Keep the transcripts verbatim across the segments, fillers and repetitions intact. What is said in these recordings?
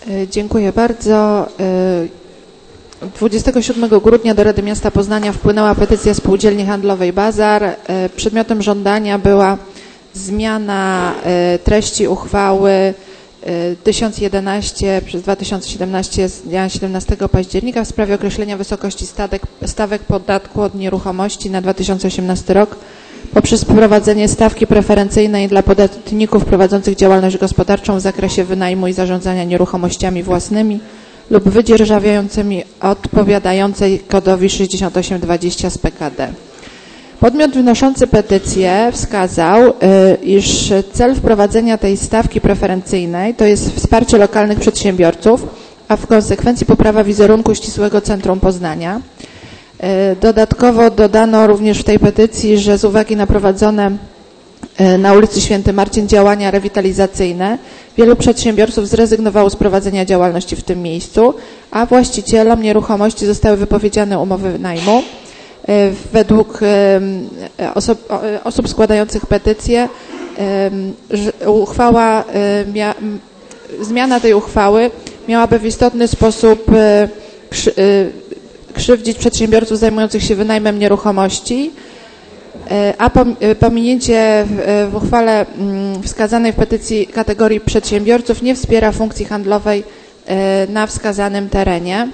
Dziękuję bardzo. dwudziestego siódmego grudnia do Rady Miasta Poznania wpłynęła petycja spółdzielni handlowej Bazar. Przedmiotem żądania była zmiana treści uchwały tysiąc jedenaście przez dwa tysiące siedemnaście z dnia siedemnastego października w sprawie określenia wysokości stawek, stawek podatku od nieruchomości na dwa tysiące osiemnasty rok poprzez wprowadzenie stawki preferencyjnej dla podatników prowadzących działalność gospodarczą w zakresie wynajmu i zarządzania nieruchomościami własnymi lub wydzierżawiającymi odpowiadającej kodowi sześćdziesiąt osiem dwadzieścia z P K D. Podmiot wnoszący petycję wskazał, iż cel wprowadzenia tej stawki preferencyjnej to jest wsparcie lokalnych przedsiębiorców, a w konsekwencji poprawa wizerunku ścisłego centrum Poznania. Dodatkowo dodano również w tej petycji, że z uwagi na prowadzone na ulicy Święty Marcin działania rewitalizacyjne wielu przedsiębiorców zrezygnowało z prowadzenia działalności w tym miejscu, a właścicielom nieruchomości zostały wypowiedziane umowy najmu. Według osób, osób składających petycję uchwała, zmiana tej uchwały miałaby w istotny sposób krzywdzić przedsiębiorców zajmujących się wynajmem nieruchomości, a pominięcie w uchwale wskazanej w petycji kategorii przedsiębiorców nie wspiera funkcji handlowej na wskazanym terenie.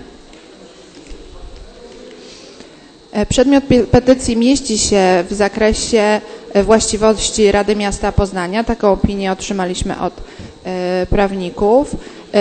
Przedmiot petycji mieści się w zakresie właściwości Rady Miasta Poznania. Taką opinię otrzymaliśmy od prawników.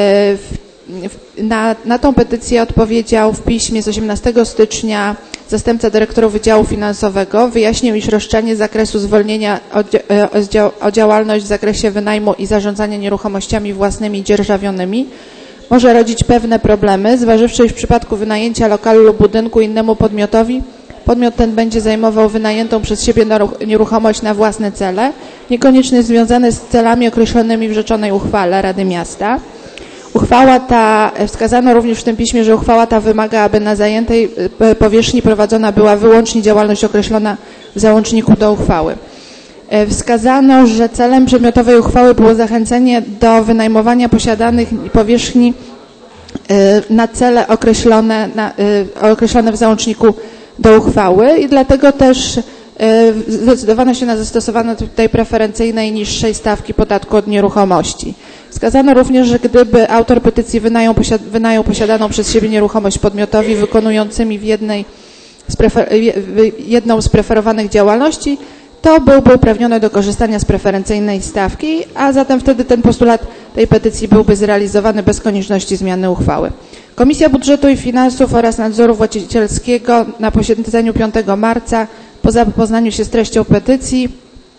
Na, na tą petycję odpowiedział w piśmie z osiemnastego stycznia zastępca dyrektora Wydziału Finansowego. Wyjaśnił, iż roszczenie z zakresu zwolnienia o, o działalność w zakresie wynajmu i zarządzania nieruchomościami własnymi i dzierżawionymi może rodzić pewne problemy, zważywszy, iż w przypadku wynajęcia lokalu lub budynku innemu podmiotowi, podmiot ten będzie zajmował wynajętą przez siebie nieruchomość na własne cele, niekoniecznie związane z celami określonymi w rzeczonej uchwale Rady Miasta. Uchwała ta, wskazano również w tym piśmie, że uchwała ta wymaga, aby na zajętej powierzchni prowadzona była wyłącznie działalność określona w załączniku do uchwały. Wskazano, że celem przedmiotowej uchwały było zachęcenie do wynajmowania posiadanych powierzchni na cele określone, na, określone w załączniku do uchwały i dlatego też zdecydowano się na zastosowanie tej preferencyjnej niższej stawki podatku od nieruchomości. Wskazano również, że gdyby autor petycji wynajął, posiad wynajął posiadaną przez siebie nieruchomość podmiotowi wykonującymi w jednej z jedną z preferowanych działalności, to byłby uprawniony do korzystania z preferencyjnej stawki, a zatem wtedy ten postulat tej petycji byłby zrealizowany bez konieczności zmiany uchwały. Komisja Budżetu i Finansów oraz Nadzoru Właścicielskiego na posiedzeniu piątego marca po zapoznaniu się z treścią petycji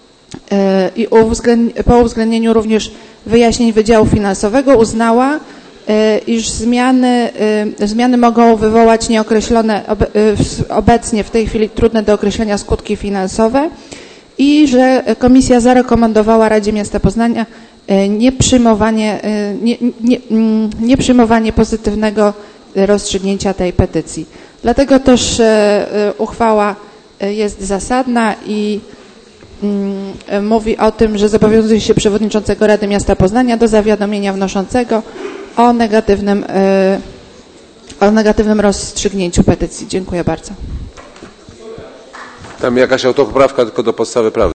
i po uwzględnieniu również wyjaśnień Wydziału Finansowego uznała, iż zmiany, zmiany mogą wywołać nieokreślone obecnie w tej chwili trudne do określenia skutki finansowe i że komisja zarekomendowała Radzie Miasta Poznania nie przyjmowanie, nie, nie, nie przyjmowanie pozytywnego rozstrzygnięcia tej petycji. Dlatego też uchwała jest zasadna i mówi o tym, że zobowiązuje się przewodniczącego Rady Miasta Poznania do zawiadomienia wnoszącego o negatywnym, o negatywnym rozstrzygnięciu petycji. Dziękuję bardzo. Tam jakaś autopoprawka tylko do podstawy prawnej.